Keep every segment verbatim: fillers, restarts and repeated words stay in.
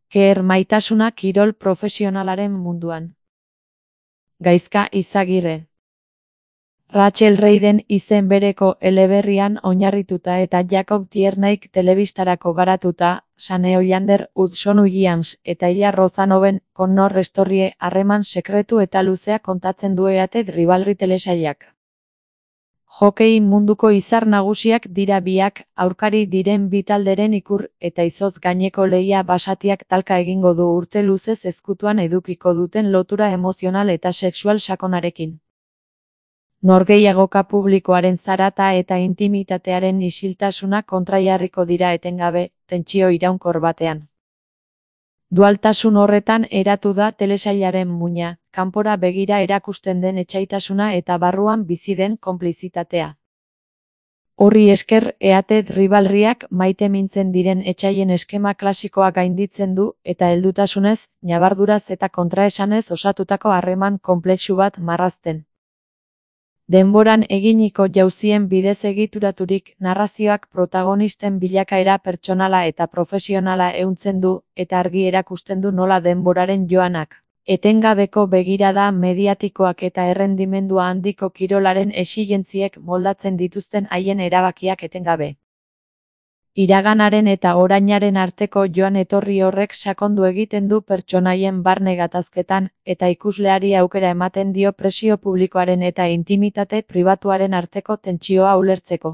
Ker maitasuna kirol profesionalaren munduan. Gaizka Izagirre. Rachel Reiden izen bereko eleberrian oinarrituta eta Jacob Tiernaik telebistarako garatuta, Shane Hollander, Hudson Williams eta Ila Rozanoven Connor Storie harreman sekretu eta luzea kontatzen du Eate Rivalry telesailak. Hokei munduko izar nagusiak dira biak, aurkari diren bi talderen ikur eta izotz gaineko lehia basatiak talka egingo du urte luzez ezkutuan edukiko duten lotura emozional eta sexual sakonarekin. Norgehiagoka publikoaren zarata eta intimitatearen isiltasuna kontrajarriko dira etengabe, tentsio iraunkor batean. Dualtasun horretan eratu da telesailaren muina, kanpora begira erakusten den etsaitasuna eta barruan bizi den konplizitatea. Horri esker Eate Rivalryak maite mintzen diren etsaien eskema klasikoa gainditzen du eta heldutasunez, ñabarduraz eta kontraesanez osatutako harreman konplexu bat marrazten. Denboran eginiko jauzien bidez egituraturik narrazioak protagonisten bilakaera pertsonala eta profesionala ehuntzen du eta argi erakusten du nola denboraren joanak, etengabeko begirada mediatikoak eta errendimendua handiko kirolaren exigentziek moldatzen dituzten haien erabakiak etengabe. Iraganaren eta orainaren arteko joan etorri horrek sakondu egiten du pertsonaien barne gatazketan eta ikusleari aukera ematen dio presio publikoaren eta intimitate pribatuaren arteko tentsioa ulertzeko.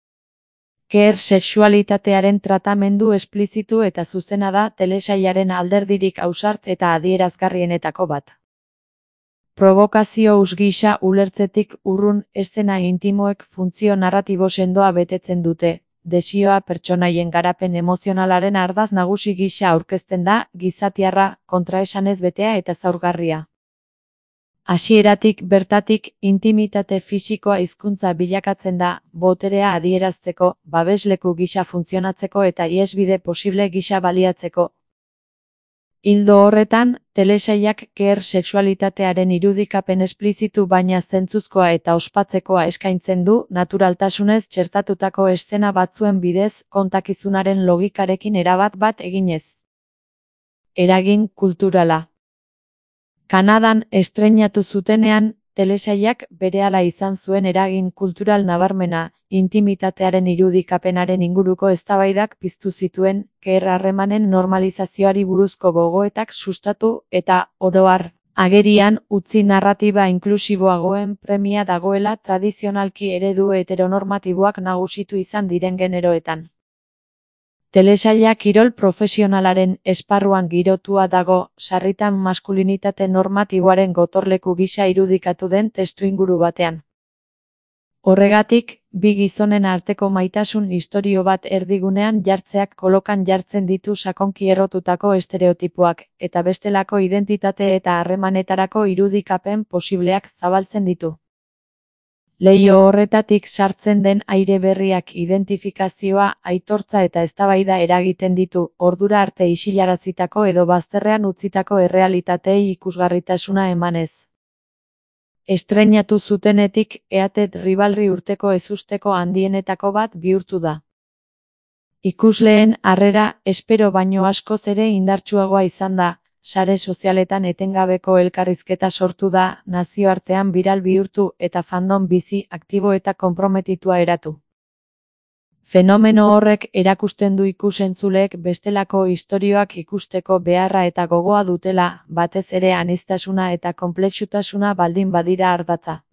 Ker sexualitatearen tratamendu esplizitu eta zuzena da telesailaren alderdirik ausart eta adierazgarrienetako bat. Provokazio husgisa ulertzetik urrun eszena intimoek funtzio narratibo sendoa betetzen dute. Desioa pertsonaien garapen emozionalaren ardaz nagusi gisa aurkezten da, gizatiarra, kontraesanez betea eta zaurgarria. Hasieratik bertatik, intimitate fisikoa hizkuntza bilakatzen da, boterea adierazteko, babesleku gisa funtzionatzeko eta ihesbide posible gisa baliatzeko. Ildo horretan, telesailak ker sexualitatearen irudikapen esplizitu baina zentzuzkoa eta ospatzekoa eskaintzen du naturaltasunez txertatutako eszena batzuen bidez kontakizunaren logikarekin erabat bat eginez. Eragin kulturala. Kanadan estreinatu zutenean, telesailak berehala izan zuen eragin kultural nabarmena, intimitatearen irudikapenaren inguruko eztabaidak piztu zituen, ker harremanen normalizazioari buruzko gogoetak sustatu eta, oro har, agerian utzi narratiba inklusiboagoen premia dagoela tradizionalki eredu heteronormatiboak nagusitu izan diren generoetan. Telesaila kirol profesionalaren esparruan girotua dago, sarritan maskulinitate normatiboaren gotorleku gisa irudikatu den testuinguru batean. Horregatik, bi gizonen arteko maitasun istorio bat erdigunean jartzeak kolokan jartzen ditu sakonki errotutako estereotipoak, eta bestelako identitate eta harremanetarako irudikapen posibleak zabaltzen ditu. Leiho horretatik sartzen den aire berriak identifikazioa, aitortza eta eztabaida eragiten ditu, ordura arte isilarazitako edo bazterrean utzitako errealitateei ikusgarritasuna emanez. Estreinatu zutenetik, Eate Rivalry urteko ezusteko handienetako bat bihurtu da. Ikusleen harrera espero baino askoz ere indartsuagoa izan da, sare sozialetan etengabeko elkarrizketa sortu da, nazioartean biral bihurtu eta fandom bizi, aktibo eta konprometitua eratu. Fenomeno horrek erakusten du ikus-entzuleek bestelako istorioak ikusteko beharra eta gogoa dutela, batez ere aniztasuna eta konplexutasuna baldin badira ardatza.